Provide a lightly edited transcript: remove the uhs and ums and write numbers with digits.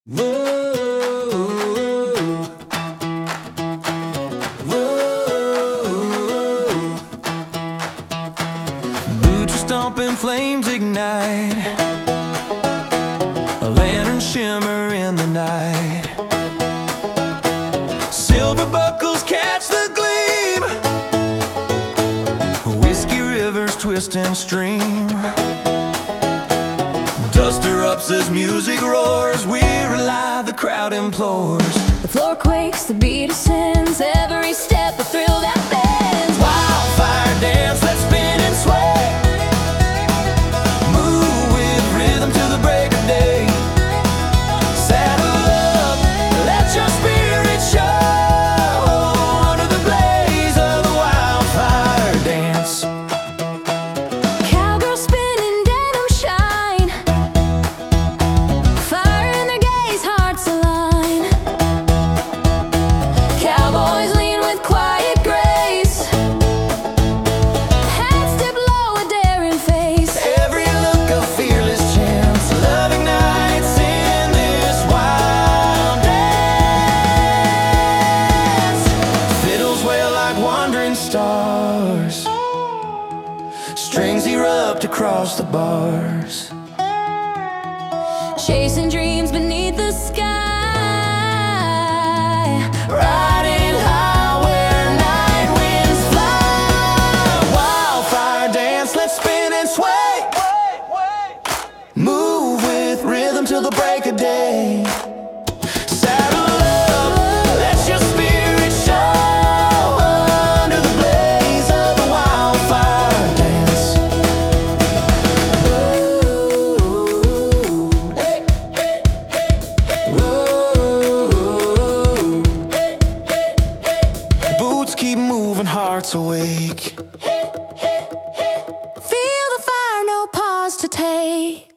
Whoa, whoa. Boots are stomping, flames ignite, a lantern shimmer in the night. Silver buckles catch the gleam, whiskey rivers twist and stream. Dust erupts as music roars, we rely, the crowd implores. The floor quakes, the beat ascends, every step a thrill that bends. Wildfire dance, let's spin and sway, move with rhythm till the break of day. Saddle up, let your spirit show, under the blaze of the wildfire dance. Cowgirls spinning, denim shine, fire in their gaze, hearts align. Cowboys lean with quiet grace, heads dip low, a daring face. Every look a fearless chance, love ignites in this wild dance. Fiddles wail like wandering stars, strings erupt across the bars. Chasing dreams beneath the sky, riding high where night winds fly. Wildfire dance, let's spin and sway, move with rhythm till the break of day. Saddle up, let your spirit show, under the blaze of the wildfire dance. Boots keep moving, hearts awake. Feel the fire, no pause to take.